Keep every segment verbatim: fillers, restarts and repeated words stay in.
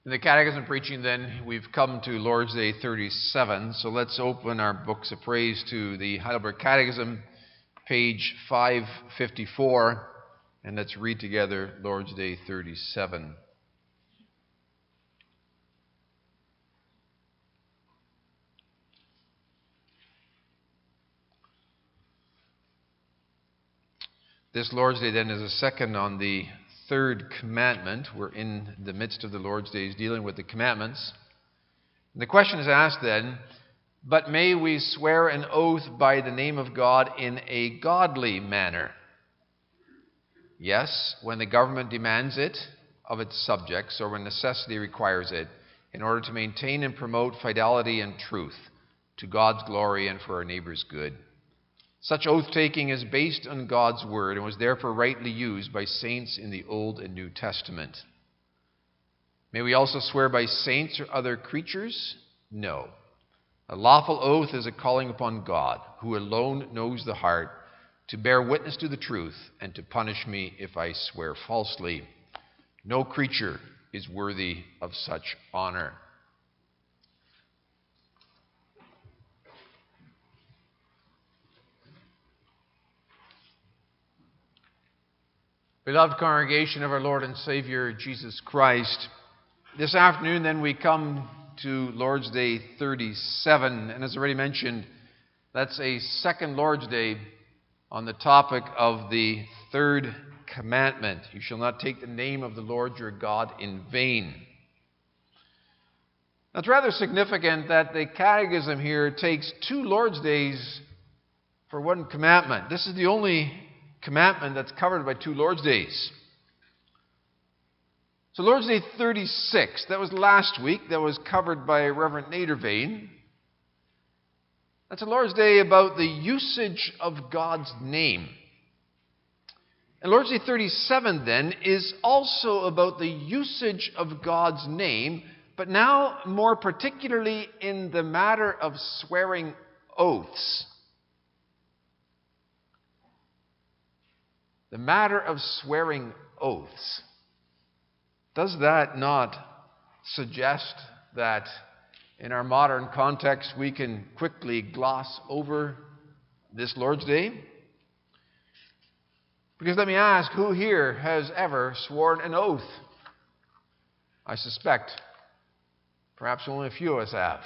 In the Catechism preaching, then, we've come to Lord's Day thirty-seven, so let's open our books of praise to the Heidelberg Catechism, page five fifty-four, and let's read together Lord's Day thirty-seven. This Lord's Day, then, is a second on the third commandment. We're in the midst of the Lord's Days dealing with the commandments. And the question is asked then, but may we swear an oath by the name of God in a godly manner? Yes, when the government demands it of its subjects or when necessity requires it, in order to maintain and promote fidelity and truth to God's glory and for our neighbor's good. Such oath-taking is based on God's word and was therefore rightly used by saints in the Old and New Testament. May we also swear by saints or other creatures? No. A lawful oath is a calling upon God, who alone knows the heart, to bear witness to the truth and to punish me if I swear falsely. No creature is worthy of such honor. Beloved congregation of our Lord and Savior Jesus Christ, this afternoon then we come to Lord's Day thirty-seven, and as already mentioned, that's a second Lord's Day on the topic of the third commandment. You shall not take the name of the Lord your God in vain. Now, it's rather significant that the Catechism here takes two Lord's Days for one commandment. This is the only commandment that's covered by two Lord's Days. So Lord's Day thirty-six, that was last week, that was covered by Reverend Nadervane. That's a Lord's Day about the usage of God's name. And Lord's Day thirty-seven then is also about the usage of God's name, but now more particularly in the matter of swearing oaths. The matter of swearing oaths. Does that not suggest that in our modern context we can quickly gloss over this Lord's Day? Because let me ask, who here has ever sworn an oath? I suspect perhaps only a few of us have.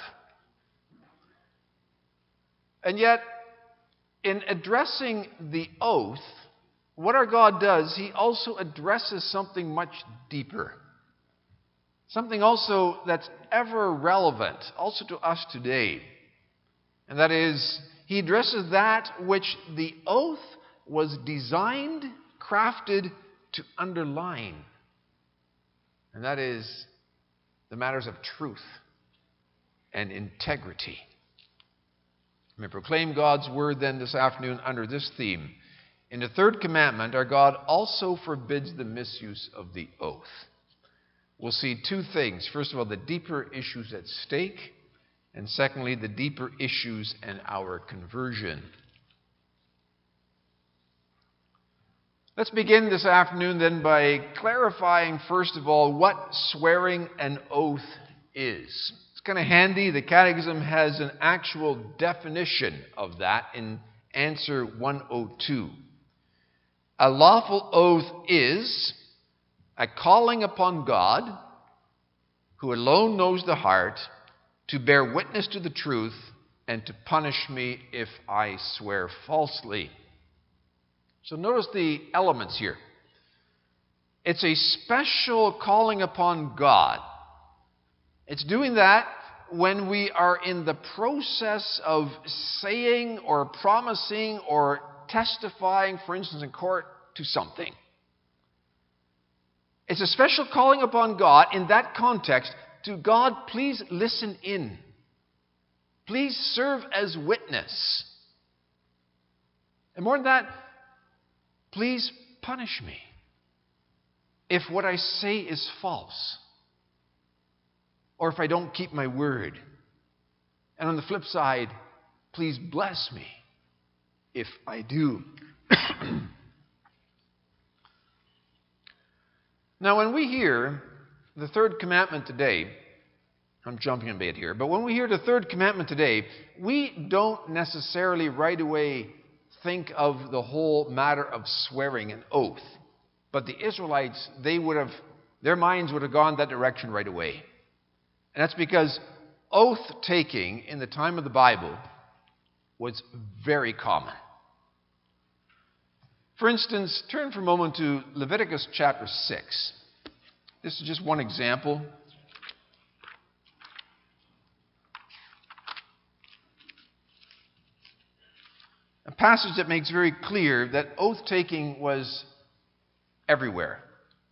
And yet, in addressing the oath, what our God does, He also addresses something much deeper. Something also that's ever relevant, also to us today. And that is, He addresses that which the oath was designed, crafted to underline. And that is the matters of truth and integrity. We may proclaim God's word then this afternoon under this theme. In the third commandment, our God also forbids the misuse of the oath. We'll see two things. First of all, the deeper issues at stake, and secondly, the deeper issues in our conversion. Let's begin this afternoon then by clarifying, first of all, what swearing an oath is. It's kind of handy. The Catechism has an actual definition of that in answer one oh two. A lawful oath is a calling upon God, who alone knows the heart, to bear witness to the truth and to punish me if I swear falsely. So notice the elements here. It's a special calling upon God. It's doing that when we are in the process of saying or promising or testifying, for instance, in court, to something. It's a special calling upon God in that context to God, please listen in. Please serve as witness. And more than that, please punish me if what I say is false or if I don't keep my word. And on the flip side, please bless me if I do. Now, when we hear the third commandment today, I'm jumping a bit here, but when we hear the third commandment today, we don't necessarily right away think of the whole matter of swearing an oath. But the Israelites, they would have, their minds would have gone that direction right away. And that's because oath-taking in the time of the Bible was very common. For instance, turn for a moment to Leviticus chapter six. This is just one example. A passage that makes very clear that oath-taking was everywhere.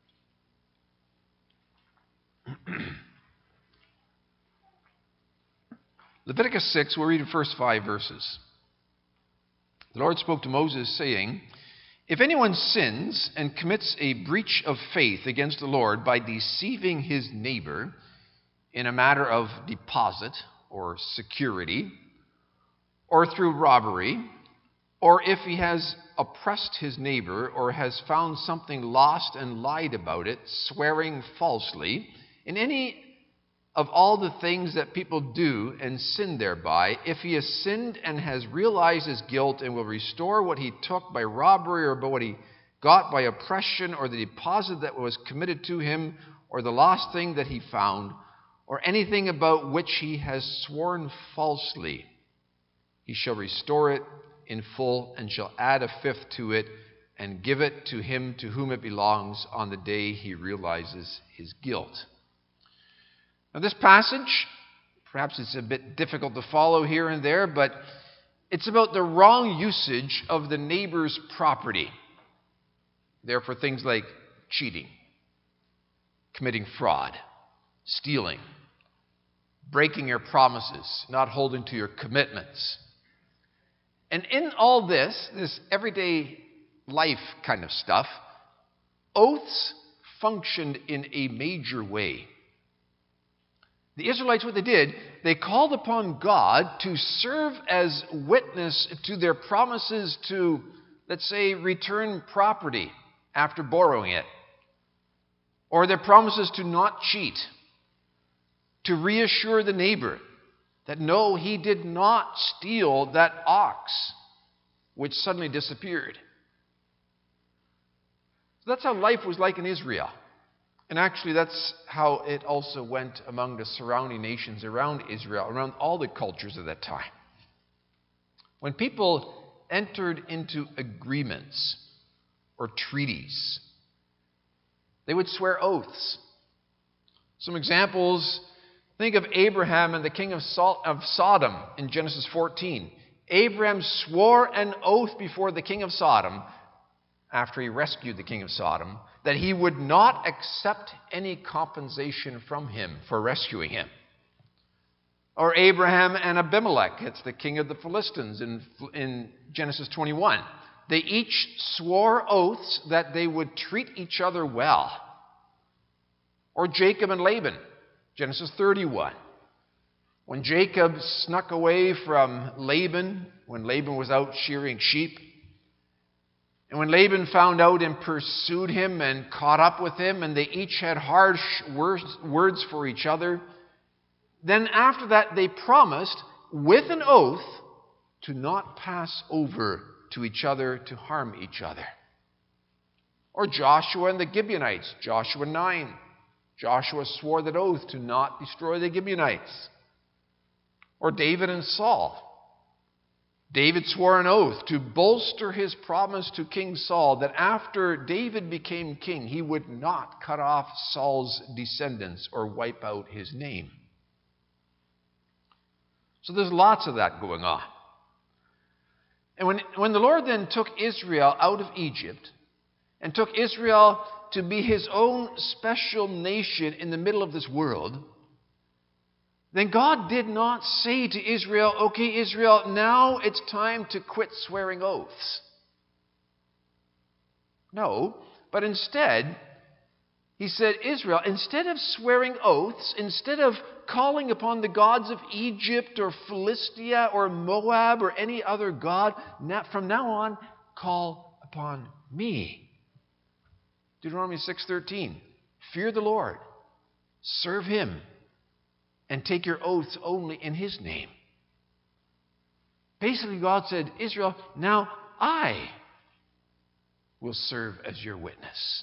Leviticus six, we'll read the first five verses. The Lord spoke to Moses, saying, "If anyone sins and commits a breach of faith against the Lord by deceiving his neighbor in a matter of deposit or security, or through robbery, or if he has oppressed his neighbor or has found something lost and lied about it, swearing falsely, in any of all the things that people do and sin thereby, if he has sinned and has realized his guilt and will restore what he took by robbery or by what he got by oppression or the deposit that was committed to him or the lost thing that he found or anything about which he has sworn falsely, he shall restore it in full and shall add a fifth to it and give it to him to whom it belongs on the day he realizes his guilt." Now this passage, perhaps it's a bit difficult to follow here and there, but it's about the wrong usage of the neighbor's property. Therefore, things like cheating, committing fraud, stealing, breaking your promises, not holding to your commitments. And in all this, this everyday life kind of stuff, oaths functioned in a major way. The Israelites, what they did, they called upon God to serve as witness to their promises to, let's say, return property after borrowing it, or their promises to not cheat, to reassure the neighbor that no, he did not steal that ox which suddenly disappeared. So that's how life was like in Israel. And actually, that's how it also went among the surrounding nations around Israel, around all the cultures of that time. When people entered into agreements or treaties, they would swear oaths. Some examples: think of Abraham and the king of Sodom in Genesis fourteen. Abraham swore an oath before the king of Sodom, after he rescued the king of Sodom, that he would not accept any compensation from him for rescuing him. Or Abraham and Abimelech, it's the king of the Philistines in, in Genesis twenty-one. They each swore oaths that they would treat each other well. Or Jacob and Laban, Genesis thirty-one. When Jacob snuck away from Laban, when Laban was out shearing sheep, and when Laban found out and pursued him and caught up with him, and they each had harsh words for each other, then after that they promised, with an oath, to not pass over to each other to harm each other. Or Joshua and the Gibeonites, Joshua nine. Joshua swore that oath to not destroy the Gibeonites. Or David and Saul. David swore an oath to bolster his promise to King Saul that after David became king, he would not cut off Saul's descendants or wipe out his name. So there's lots of that going on. And when, when the Lord then took Israel out of Egypt and took Israel to be his own special nation in the middle of this world, then God did not say to Israel, "Okay, Israel, now it's time to quit swearing oaths." No, but instead, he said, Israel, instead of swearing oaths, instead of calling upon the gods of Egypt or Philistia or Moab or any other god, from now on, call upon me. Deuteronomy six thirteen. Fear the Lord serve him, and take your oaths only in his name. Basically, God said, Israel, now I will serve as your witness.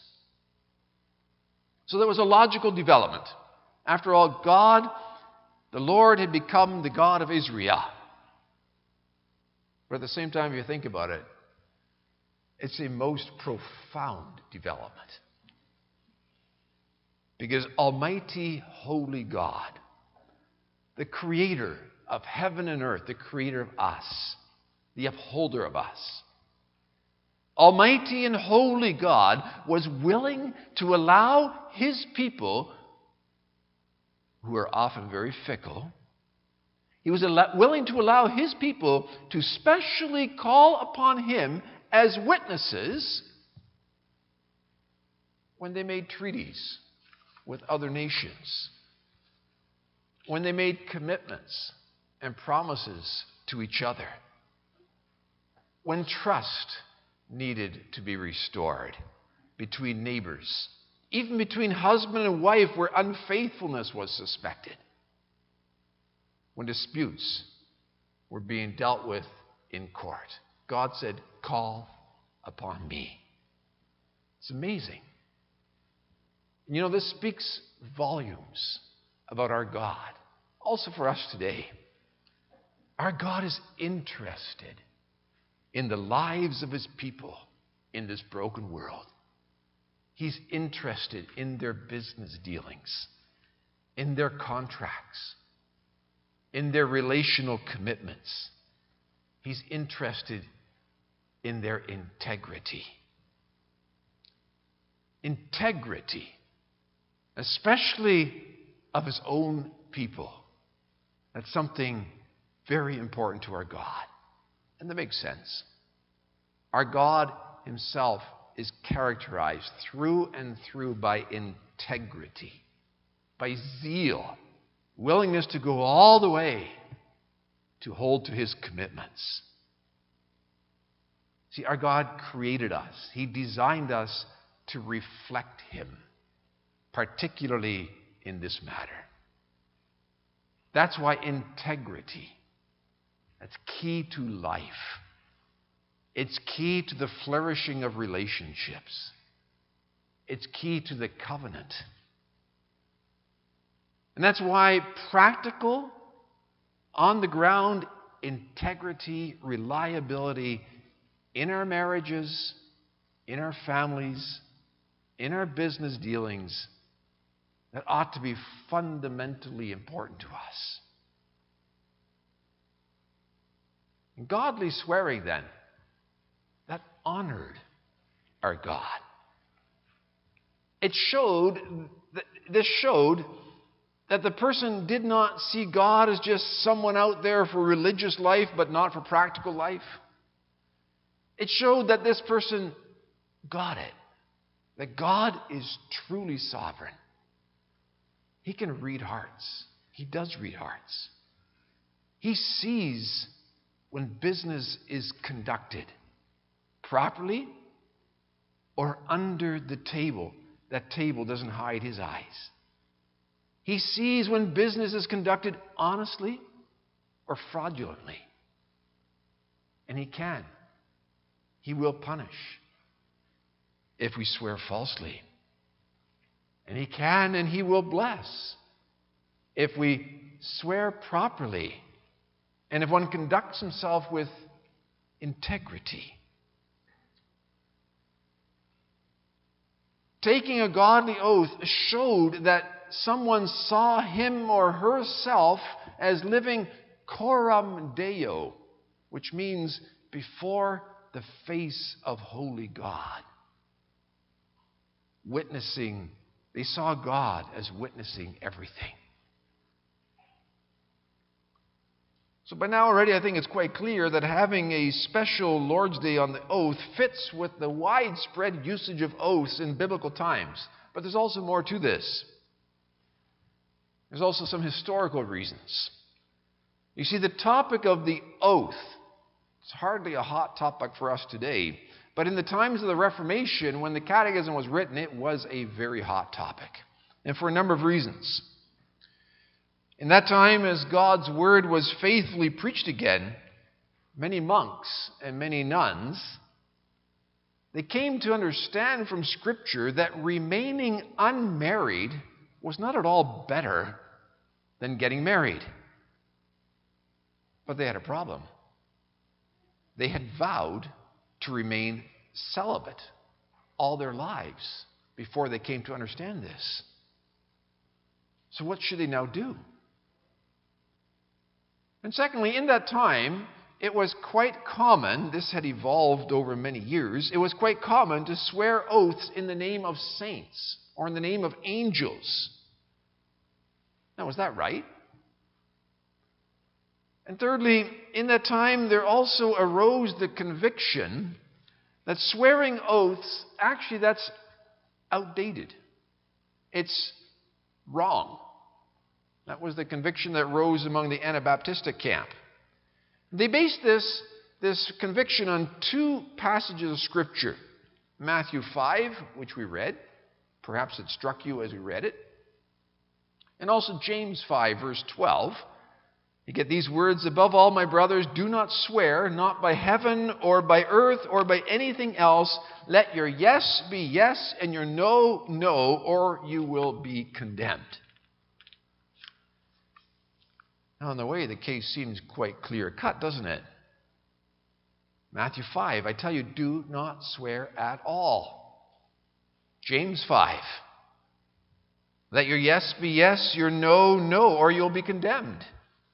So there was a logical development. After all, God, the Lord, had become the God of Israel. But at the same time, if you think about it, it's a most profound development. Because Almighty, holy God, the creator of heaven and earth, the creator of us, the upholder of us, Almighty and holy God was willing to allow his people, who are often very fickle, he was willing to allow his people to specially call upon him as witnesses when they made treaties with other nations, when they made commitments and promises to each other, when trust needed to be restored between neighbors, even between husband and wife where unfaithfulness was suspected, when disputes were being dealt with in court. God said, call upon me. It's amazing. You know, this speaks volumes about our God. Also for us today. Our God is interested in the lives of his people in this broken world. He's interested in their business dealings, in their contracts, in their relational commitments. He's interested in their integrity. Integrity, especially of his own people. That's something very important to our God. And that makes sense. Our God himself is characterized through and through by integrity, by zeal, willingness to go all the way to hold to his commitments. See, our God created us. He designed us to reflect him, particularly in this matter. That's why integrity, that's key to life. It's key to the flourishing of relationships. It's key to the covenant. And that's why practical, on-the-ground integrity, reliability in our marriages, in our families, in our business dealings, that ought to be fundamentally important to us. And godly swearing, then, that honored our God. It showed, that, this showed that the person did not see God as just someone out there for religious life, but not for practical life. It showed that this person got it, that God is truly sovereign. He can read hearts. He does read hearts. He sees when business is conducted properly or under the table. That table doesn't hide his eyes. He sees when business is conducted honestly or fraudulently. And he can. He will punish if we swear falsely. And he can and he will bless if we swear properly and if one conducts himself with integrity. Taking a godly oath showed that someone saw him or herself as living coram Deo, which means before the face of holy God. Witnessing, they saw God as witnessing everything. So by now already I think it's quite clear that having a special Lord's Day on the oath fits with the widespread usage of oaths in biblical times. But there's also more to this. There's also some historical reasons. You see, the topic of the oath, it's hardly a hot topic for us today, but in the times of the Reformation, when the Catechism was written, it was a very hot topic. and for a number of reasons. In that time, as God's word was faithfully preached again, many monks and many nuns, they came to understand from Scripture that remaining unmarried was not at all better than getting married. But they had a problem. They had vowed to remain celibate all their lives before they came to understand this. So what should they now do? And secondly, in that time, it was quite common, this had evolved over many years, it was quite common to swear oaths in the name of saints or in the name of angels. Now, was that right? And thirdly, in that time, there also arose the conviction that swearing oaths, actually, that's outdated. It's wrong. That was the conviction that rose among the Anabaptistic camp. They based this, this conviction on two passages of Scripture. Matthew five, which we read. Perhaps it struck you as we read it. And also James five, verse twelve. You get these words, "Above all, my brothers, do not swear, not by heaven or by earth or by anything else. Let your yes be yes and your no, no, or you will be condemned." Now, in the way, the case seems quite clear-cut, doesn't it? Matthew five, I tell you, do not swear at all. James five, let your yes be yes, your no, no, or you'll be condemned.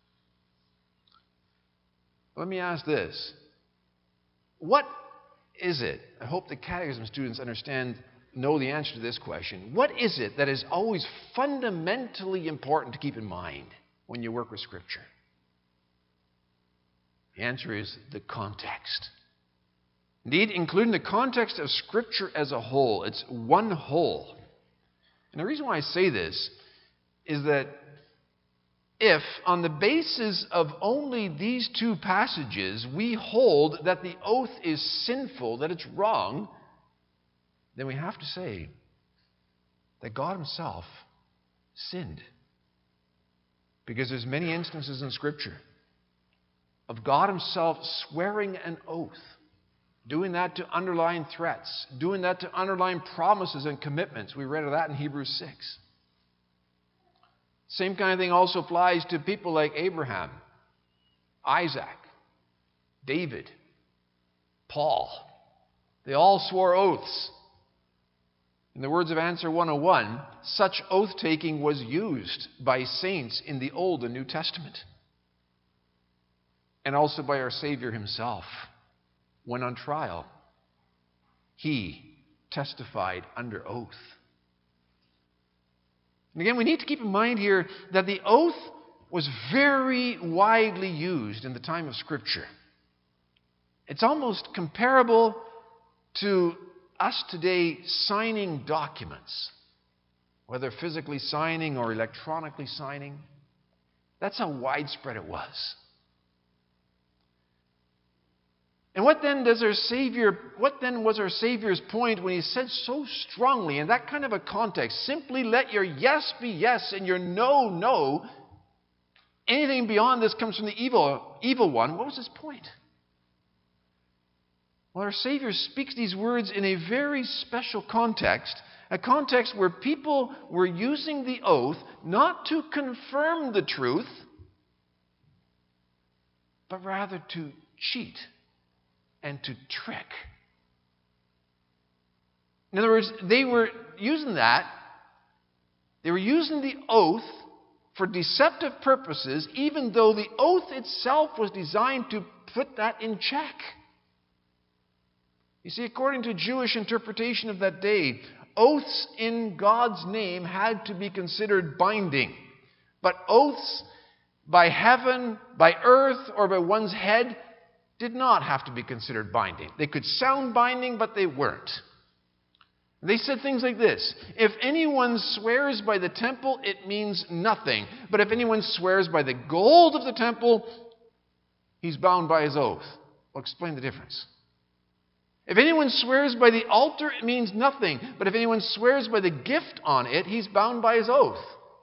Let me ask this. What is it? I hope the catechism students understand, know the answer to this question. What is it that is always fundamentally important to keep in mind when you work with Scripture? The answer is the context. Indeed, including the context of Scripture as a whole. It's one whole. And the reason why I say this is that if, on the basis of only these two passages, we hold that the oath is sinful, that it's wrong, then we have to say that God Himself sinned. Because there's many instances in Scripture of God Himself swearing an oath, doing that to underline threats, doing that to underline promises and commitments. We read of that in Hebrews six. Same kind of thing also applies to people like Abraham, Isaac, David, Paul. They all swore oaths. In the words of Answer one oh one, such oath-taking was used by saints in the Old and New Testament. And also by our Savior Himself. When on trial, He testified under oath. And again, we need to keep in mind here that the oath was very widely used in the time of Scripture. It's almost comparable to us today signing documents, whether physically signing or electronically signing. That's how widespread it was. And what then does our Savior, what then was our Savior's point when He said so strongly in that kind of a context, simply let your yes be yes and your no, no. Anything beyond this comes from the evil, evil one. What was His point? Well, our Savior speaks these words in a very special context, a context where people were using the oath not to confirm the truth, but rather to cheat and to trick. In other words, they were using that, they were using the oath for deceptive purposes, even though the oath itself was designed to put that in check. You see, according to Jewish interpretation of that day, oaths in God's name had to be considered binding. But oaths by heaven, by earth, or by one's head did not have to be considered binding. They could sound binding, but they weren't. They said things like this: if anyone swears by the temple, it means nothing. But if anyone swears by the gold of the temple, he's bound by his oath. Well, explain the difference. If anyone swears by the altar, it means nothing. But if anyone swears by the gift on it, he's bound by his oath.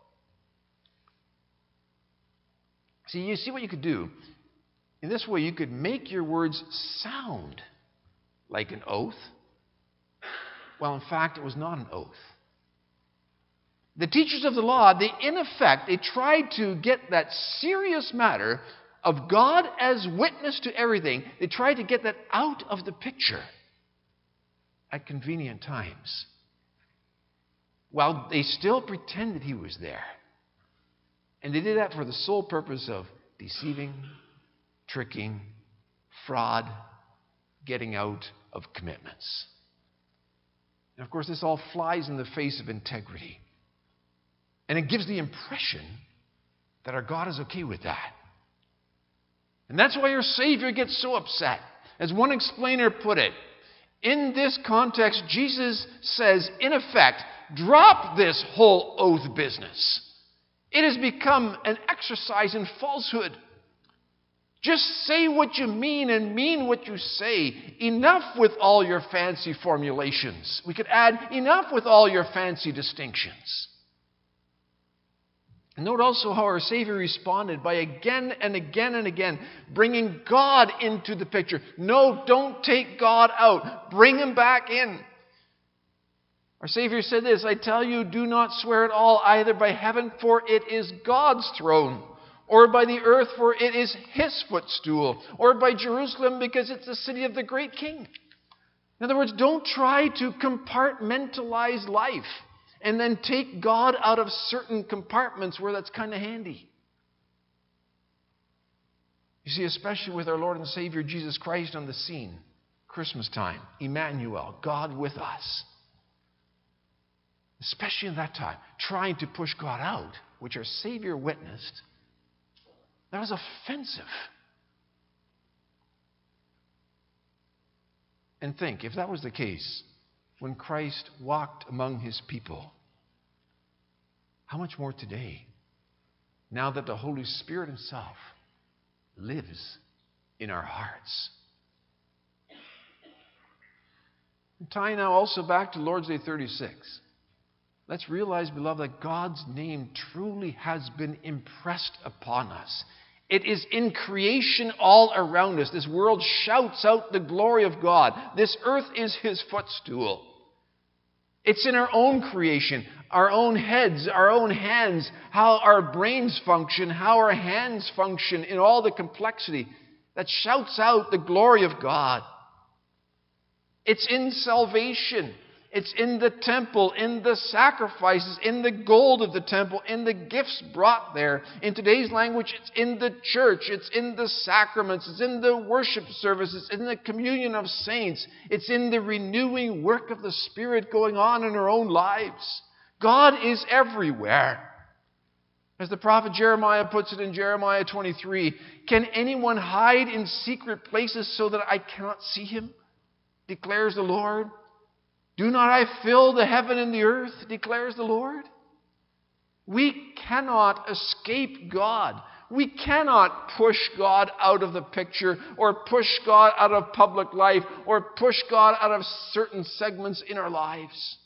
See, you see what you could do? In this way, you could make your words sound like an oath. Well, in fact, it was not an oath. The teachers of the law, they in effect, they tried to get that serious matter of God as witness to everything, they tried to get that out of the picture at convenient times, while they still pretended he was there. And they did that for the sole purpose of deceiving, tricking, fraud, getting out of commitments. And of course, this all flies in the face of integrity. And it gives the impression that our God is okay with that. And that's why our Savior gets so upset. As one explainer put it, in this context, Jesus says, in effect, drop this whole oath business. It has become an exercise in falsehood. Just say what you mean and mean what you say. Enough with all your fancy formulations. We could add, enough with all your fancy distinctions. And note also how our Savior responded by again and again and again bringing God into the picture. No, don't take God out. Bring him back in. Our Savior said this, I tell you, do not swear at all, either by heaven, for it is God's throne, or by the earth, for it is his footstool, or by Jerusalem, because it's the city of the great king. In other words, don't try to compartmentalize life and then take God out of certain compartments where that's kind of handy. You see, especially with our Lord and Savior Jesus Christ on the scene, Christmas time, Emmanuel, God with us. Especially in that time, trying to push God out, which our Savior witnessed, that was offensive. And think, if that was the case, when Christ walked among his people, how much more today, now that the Holy Spirit himself lives in our hearts. And tie now also back to Lord's Day thirty-six. Let's realize, beloved, that God's name truly has been impressed upon us. It is in creation all around us. This world shouts out the glory of God. This earth is his footstool. It's in our own creation, our own heads, our own hands, how our brains function, how our hands function in all the complexity that shouts out the glory of God. It's in salvation. It's in the temple, in the sacrifices, in the gold of the temple, in the gifts brought there. In today's language, it's in the church, it's in the sacraments, it's in the worship services, it's in the communion of saints. It's in the renewing work of the Spirit going on in our own lives. God is everywhere. As the prophet Jeremiah puts it in Jeremiah twenty-three, can anyone hide in secret places so that I cannot see him? Declares the Lord. Do not I fill the heaven and the earth, declares the Lord? We cannot escape God. We cannot push God out of the picture or push God out of public life or push God out of certain segments in our lives.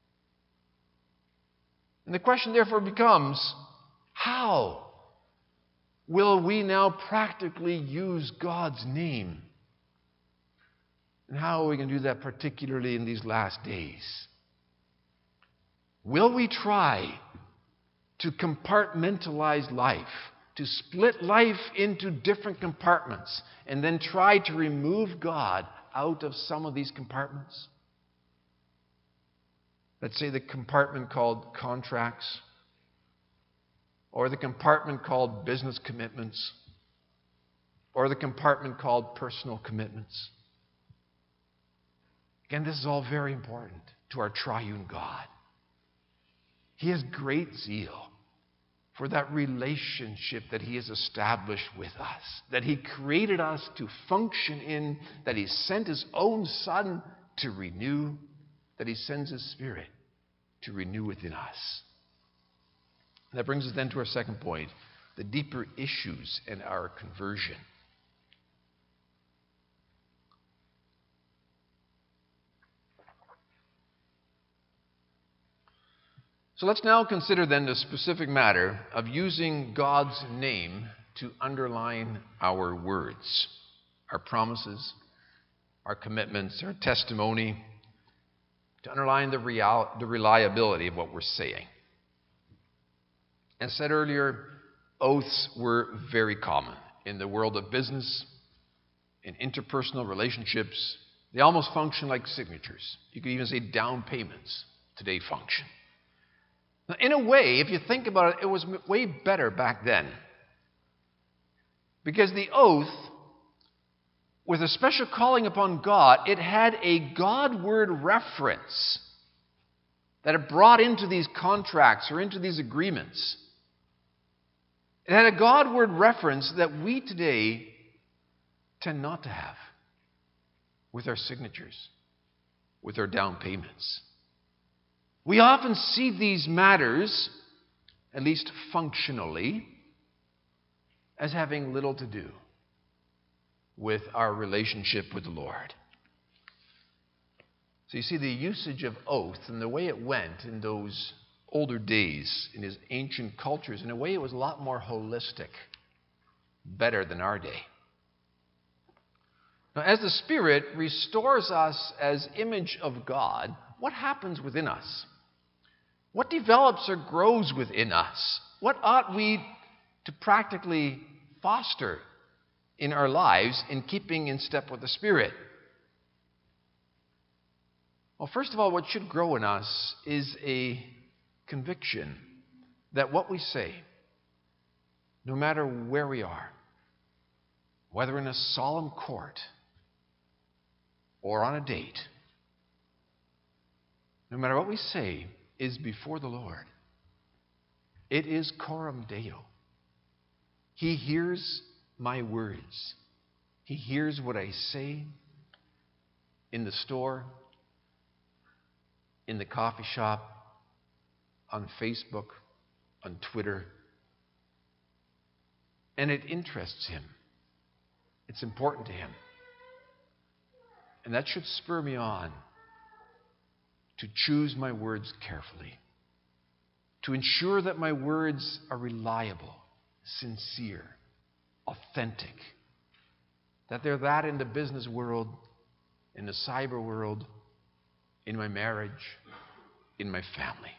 And the question therefore becomes, how will we now practically use God's name? And how are we going to do that, particularly in these last days? Will we try to compartmentalize life, to split life into different compartments, and then try to remove God out of some of these compartments? Let's say the compartment called contracts, or the compartment called business commitments, or the compartment called personal commitments. Again, this is all very important to our triune God. He has great zeal for that relationship that he has established with us, that he created us to function in, that he sent his own Son to renew, that he sends his Spirit to renew within us. And that brings us then to our second point, the deeper issues in our conversion. So let's now consider then the specific matter of using God's name to underline our words, our promises, our commitments, our testimony, to underline the, real, the reliability of what we're saying. As said earlier, oaths were very common in the world of business, in interpersonal relationships. They almost function like signatures. You could even say down payments today function. Now, in a way, if you think about it, it was way better back then. Because the oath, with a special calling upon God, it had a God-word reference that it brought into these contracts or into these agreements. It had a God-word reference that we today tend not to have with our signatures, with our down payments. We often see these matters, at least functionally, as having little to do with our relationship with the Lord. So you see, the usage of oath and the way it went in those older days, in his ancient cultures, in a way it was a lot more holistic, better than our day. Now, as the Spirit restores us as image of God, what happens within us? What develops or grows within us? What ought we to practically foster in our lives in keeping in step with the Spirit? Well, first of all, what should grow in us is a conviction that what we say, no matter where we are, whether in a solemn court or on a date, no matter what we say, is before the Lord. It is coram Deo. He hears my words. He hears what I say in the store, in the coffee shop, on Facebook, on Twitter. And it interests him. It's important to him. And that should spur me on to choose my words carefully, to ensure that my words are reliable, sincere, authentic, that they're that in the business world, in the cyber world, in my marriage, in my family.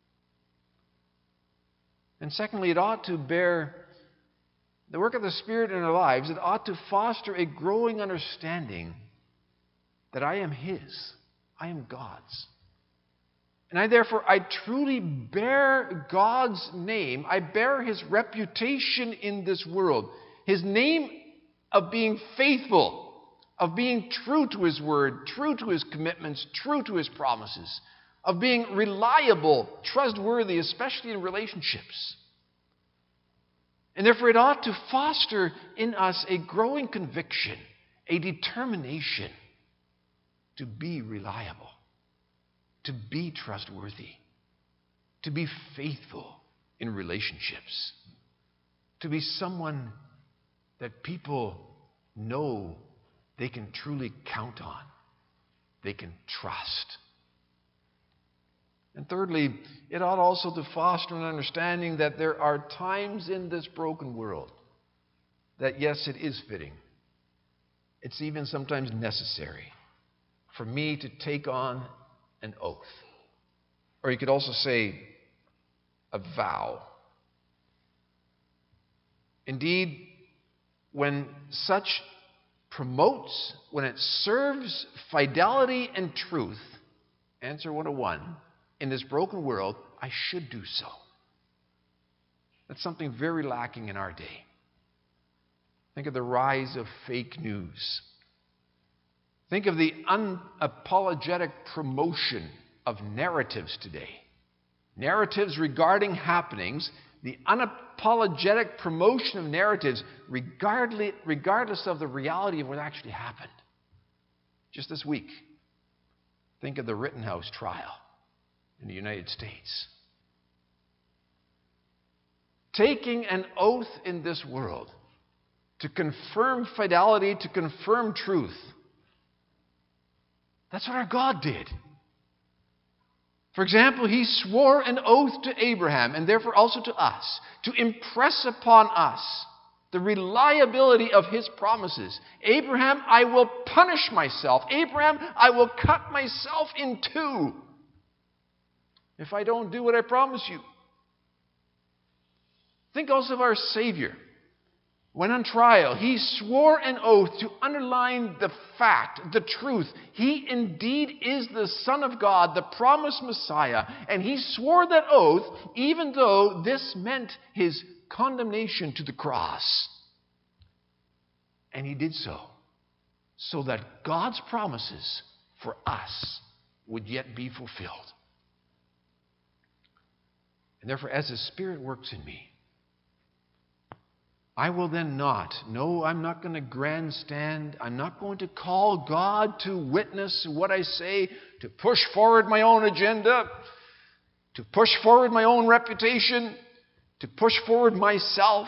And secondly, it ought to bear the work of the Spirit in our lives. It ought to foster a growing understanding that I am His, I am God's. And I therefore, I truly bear God's name. I bear His reputation in this world. His name of being faithful, of being true to His word, true to His commitments, true to His promises, of being reliable, trustworthy, especially in relationships. And therefore, it ought to foster in us a growing conviction, a determination to be reliable, to be trustworthy, to be faithful in relationships, to be someone that people know they can truly count on, they can trust. And thirdly, it ought also to foster an understanding that there are times in this broken world that, yes, it is fitting, it's even sometimes necessary for me to take on an oath. Or you could also say a vow. Indeed, when such promotes, when it serves fidelity and truth, answer one oh one, in this broken world, I should do so. That's something very lacking in our day. Think of the rise of fake news. Think of the unapologetic promotion of narratives today. Narratives regarding happenings, the unapologetic promotion of narratives regardless, regardless of the reality of what actually happened. Just this week, think of the Rittenhouse trial in the United States. Taking an oath in this world to confirm fidelity, to confirm truth. That's what our God did. For example, he swore an oath to Abraham, and therefore also to us, to impress upon us the reliability of his promises. Abraham, I will punish myself. Abraham, I will cut myself in two if I don't do what I promise you. Think also of our Savior. When on trial, he swore an oath to underline the fact, the truth. He indeed is the Son of God, the promised Messiah. And he swore that oath even though this meant his condemnation to the cross. And he did so, so that God's promises for us would yet be fulfilled. And therefore, as the Spirit works in me, I will then not, no, I'm not going to grandstand. I'm not going to call God to witness what I say, to push forward my own agenda, to push forward my own reputation, to push forward myself.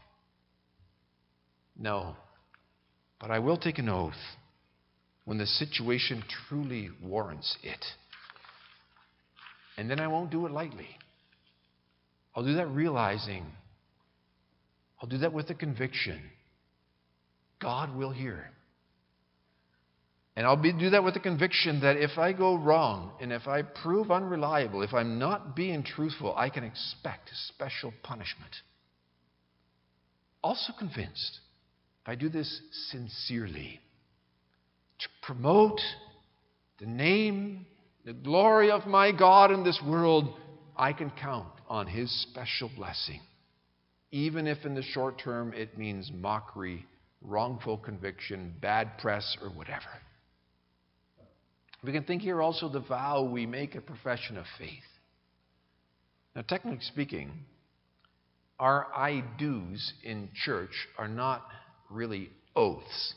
No, but I will take an oath when the situation truly warrants it. And then I won't do it lightly. I'll do that realizing, I'll do that with the conviction God will hear. And I'll be, do that with the conviction that if I go wrong and if I prove unreliable, if I'm not being truthful, I can expect special punishment. Also convinced, if I do this sincerely, to promote the name, the glory of my God in this world, I can count on his special blessing. Even if in the short term it means mockery, wrongful conviction, bad press, or whatever. We can think here also the vow we make a profession of faith. Now, technically speaking, our I do's in church are not really oaths.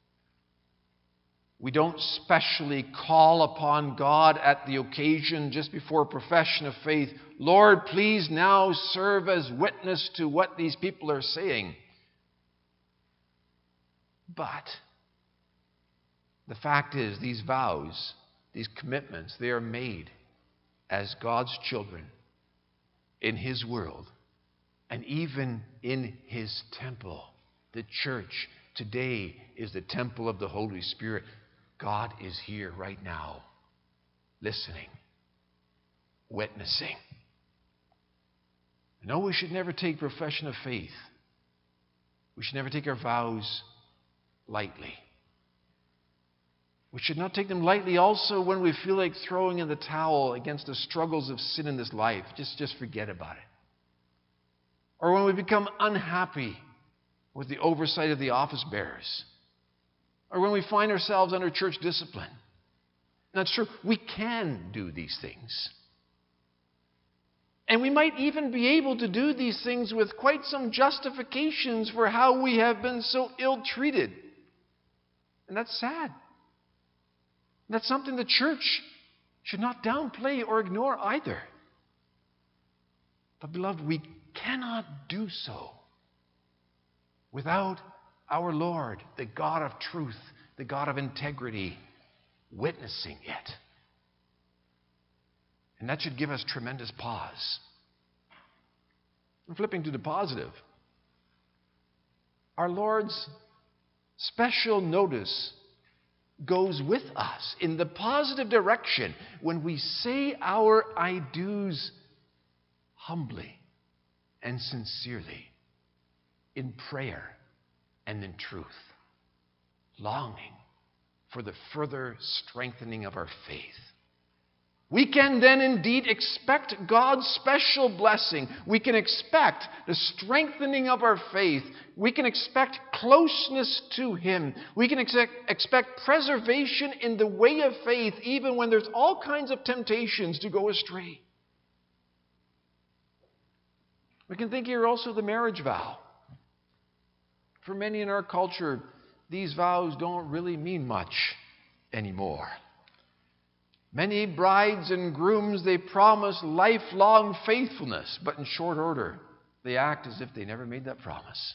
We don't specially call upon God at the occasion just before a profession of faith, Lord, please now serve as witness to what these people are saying. But the fact is, these vows, these commitments, they are made as God's children in his world and even in his temple. The church today is the temple of the Holy Spirit. God is here right now, listening, witnessing. No, we should never take profession of faith. We should never take our vows lightly. We should not take them lightly also when we feel like throwing in the towel against the struggles of sin in this life. Just, just forget about it. Or when we become unhappy with the oversight of the office bearers. Or when we find ourselves under church discipline. And that's true. We can do these things. And we might even be able to do these things with quite some justifications for how we have been so ill-treated. And that's sad. That's something the church should not downplay or ignore either. But beloved, we cannot do so without our Lord, the God of truth, the God of integrity, witnessing it. And that should give us tremendous pause. And flipping to the positive, our Lord's special notice goes with us in the positive direction when we say our I do's humbly and sincerely, in prayer and in truth, longing for the further strengthening of our faith. We can then indeed expect God's special blessing. We can expect the strengthening of our faith. We can expect closeness to him. We can ex- expect preservation in the way of faith even when there's all kinds of temptations to go astray. We can think here also of the marriage vow. For many in our culture, these vows don't really mean much anymore. Many brides and grooms, they promise lifelong faithfulness, but in short order, they act as if they never made that promise.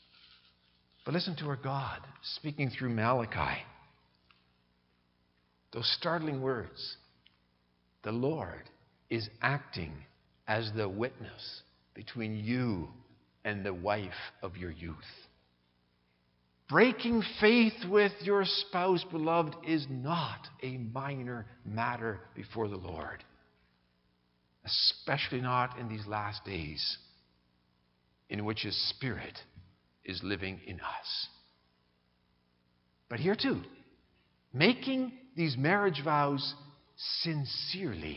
But listen to our God speaking through Malachi, those startling words. The Lord is acting as the witness between you and the wife of your youth. Breaking faith with your spouse, beloved, is not a minor matter before the Lord, especially not in these last days in which His Spirit is living in us. But here too, making these marriage vows sincerely,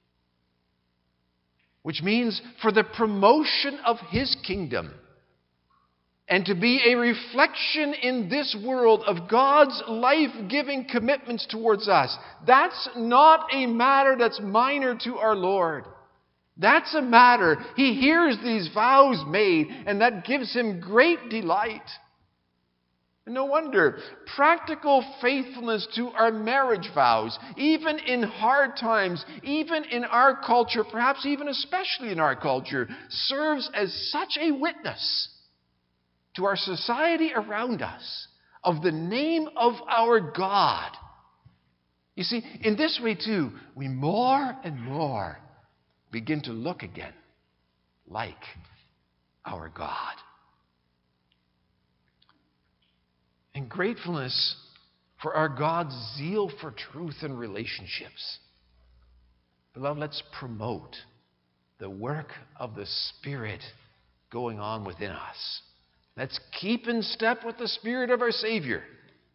which means for the promotion of His kingdom and to be a reflection in this world of God's life-giving commitments towards us. That's not a matter that's minor to our Lord. That's a matter He hears these vows made, and that gives Him great delight. And no wonder practical faithfulness to our marriage vows, even in hard times, even in our culture, perhaps even especially in our culture, serves as such a witness to our society around us of the name of our God. You see, in this way too, we more and more begin to look again like our God. And gratefulness for our God's zeal for truth and relationships. Beloved, let's promote the work of the Spirit going on within us. Let's keep in step with the Spirit of our Savior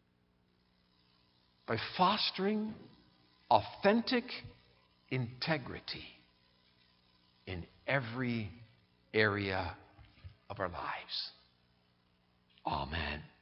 by fostering authentic integrity in every area of our lives. Amen.